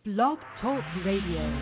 Blog Talk Radio.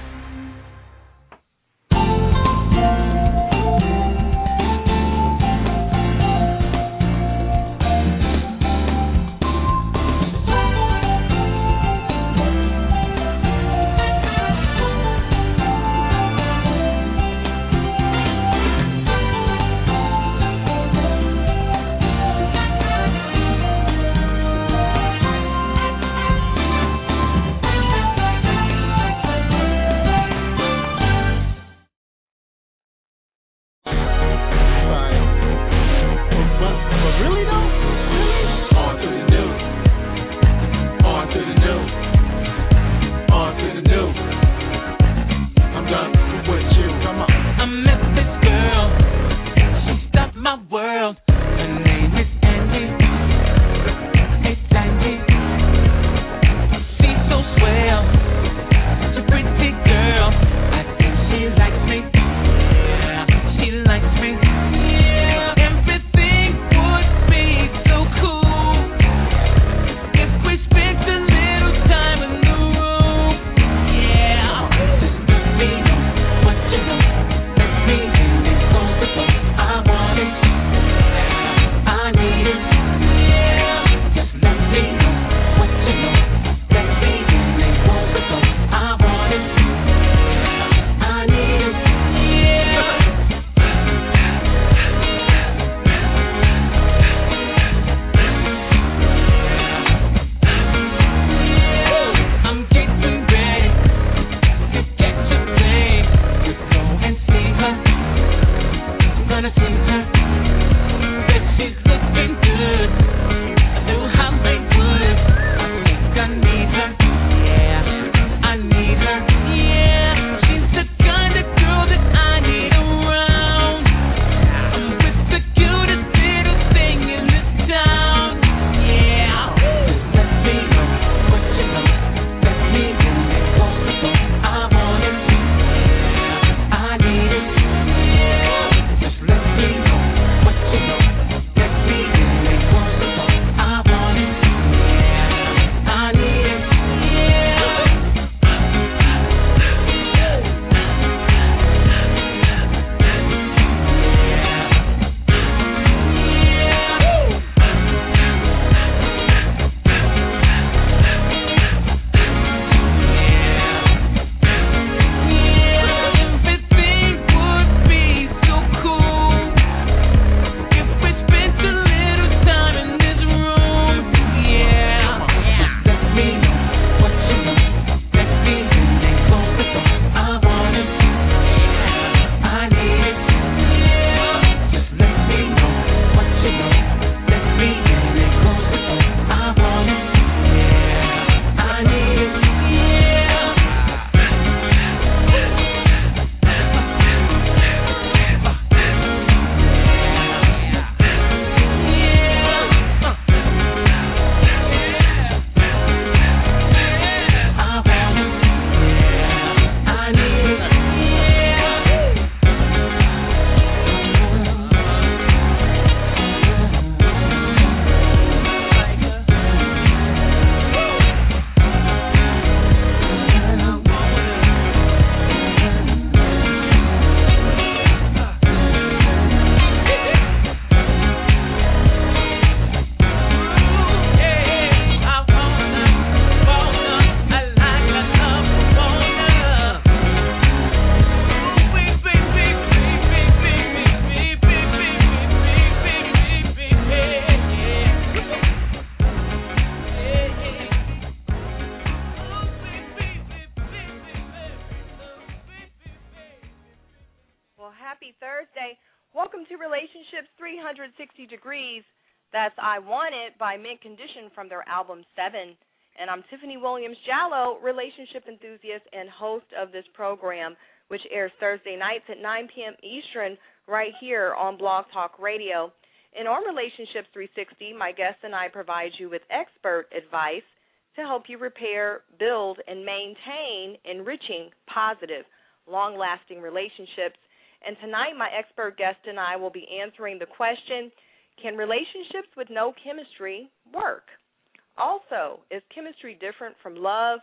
Degrees. That's I Want It by Mint Condition from their album 7. And I'm Tiffany Williams Jallo, relationship enthusiast and host of this program, which airs Thursday nights at 9 p.m. Eastern right here on Blog Talk Radio. And on Relationships 360, my guest and I provide you with expert advice to help you repair, build, and maintain enriching, positive, long-lasting relationships. And tonight, my expert guest and I will be answering the question, can relationships with no chemistry work? Also, is chemistry different from love?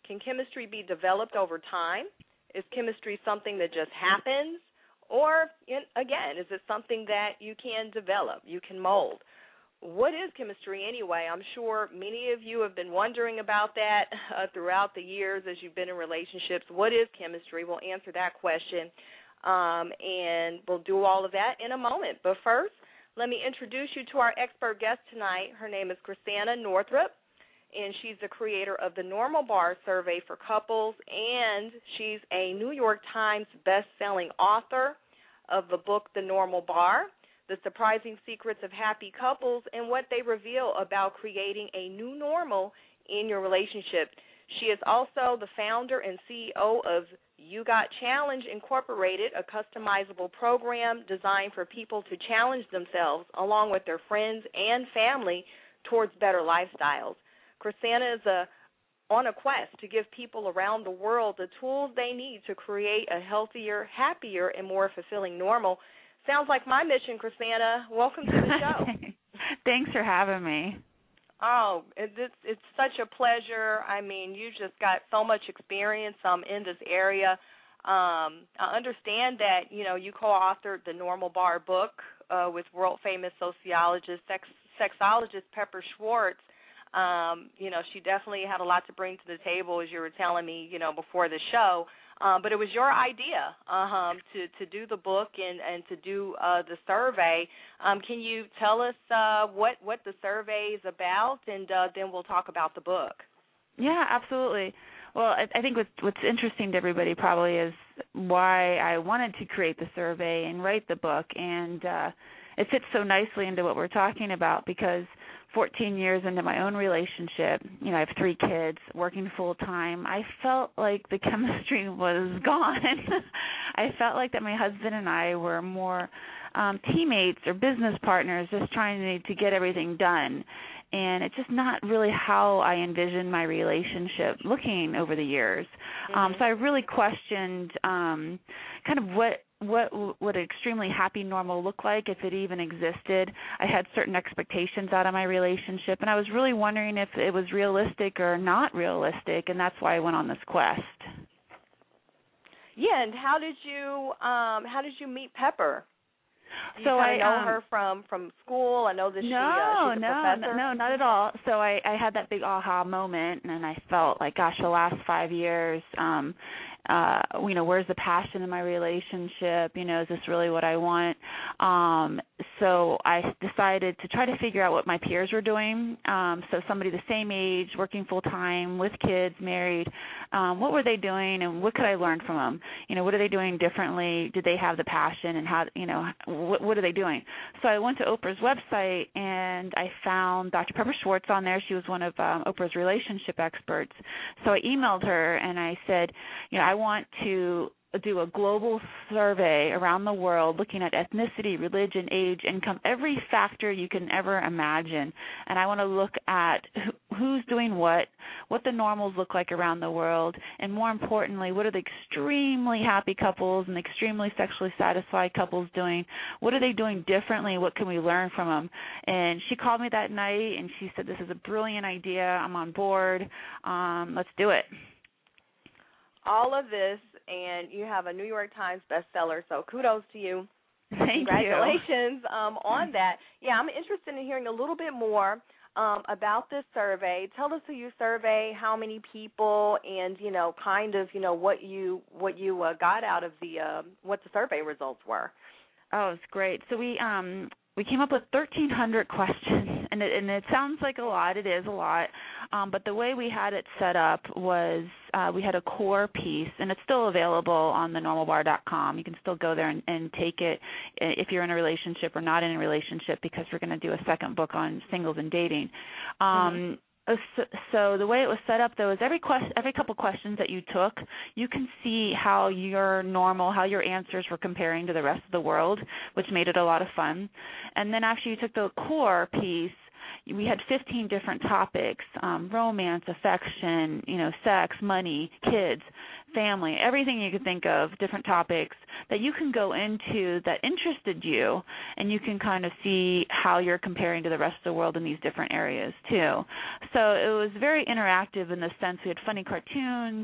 Can chemistry be developed over time? Is chemistry something that just happens? Or, again, is it something that you can develop, you can mold? What is chemistry anyway? I'm sure many of you have been wondering about that throughout the years as you've been in relationships. What is chemistry? We'll answer that question, and we'll do all of that in a moment. But first, let me introduce you to our expert guest tonight. Her name is Chrisanna Northrup, and she's the creator of the Normal Bar Survey for Couples, and she's a New York Times best-selling author of the book The Normal Bar, The Surprising Secrets of Happy Couples, and what they reveal about creating a new normal in your relationship. She is also the founder and CEO of You Got Challenge Incorporated, a customizable program designed for people to challenge themselves along with their friends and family towards better lifestyles. Chrisanna is on a quest to give people around the world the tools they need to create a healthier, happier, and more fulfilling normal. Sounds like my mission, Chrisanna. Welcome to the show. Thanks for having me. Oh, it's such a pleasure. I mean, you just got so much experience in this area. I understand that, you co-authored the Normal Bar book with world-famous sociologist, sexologist Pepper Schwartz. She definitely had a lot to bring to the table, as you were telling me, before the show. But it was your idea to do the book and to do the survey. Can you tell us what the survey is about, and then we'll talk about the book? Yeah, absolutely. Well, I think what's interesting to everybody probably is why I wanted to create the survey and write the book, and it fits so nicely into what we're talking about because 14 years into my own relationship, I have 3 kids, working full-time, I felt like the chemistry was gone. I felt like that my husband and I were more teammates or business partners just trying to get everything done. And it's just not really how I envisioned my relationship looking over the years. So I really questioned kind of what would an extremely happy normal look like if it even existed. I had certain expectations out of my relationship, and I was really wondering if it was realistic or not realistic, and that's why I went on this quest. Yeah, and how did you meet Pepper? So I know her from school. I know that she's a professor. No, not at all. So I had that big aha moment, and I felt like, gosh, the last 5 years, where's the passion in my relationship? Is this really what I want? So I decided to try to figure out what my peers were doing. So somebody the same age, working full time, with kids, married, what were they doing, and what could I learn from them? What are they doing differently? Did they have the passion, and how? What are they doing? So I went to Oprah's website, and I found Dr. Pepper Schwartz on there. She was one of Oprah's relationship experts. So I emailed her, and I said, I want to do a global survey around the world looking at ethnicity, religion, age, income, every factor you can ever imagine. And I want to look at who's doing what the normals look like around the world, and more importantly, what are the extremely happy couples and extremely sexually satisfied couples doing? What are they doing differently? What can we learn from them? And she called me that night, and she said, this is a brilliant idea. I'm on board. Let's do it. All of this, and you have a New York Times bestseller, so kudos to you. Thank Congratulations on that. Yeah, I'm interested in hearing a little bit more about this survey. Tell us who you survey, how many people, and what you got out of what the survey results were. Oh, it's great. So we came up with 1,300 questions, and it sounds like a lot. It is a lot, but the way we had it set up was we had a core piece, and it's still available on thenormalbar.com. You can still go there and take it if you're in a relationship or not in a relationship, because we're going to do a second book on singles and dating. So the way it was set up, though, is every couple questions that you took, you can see how your answers were comparing to the rest of the world, which made it a lot of fun. And then after you took the core piece, we had 15 different topics, romance, affection, sex, money, kids, family, everything you could think of, different topics that you can go into that interested you, and you can kind of see how you're comparing to the rest of the world in these different areas too. So it was very interactive in the sense we had funny cartoons,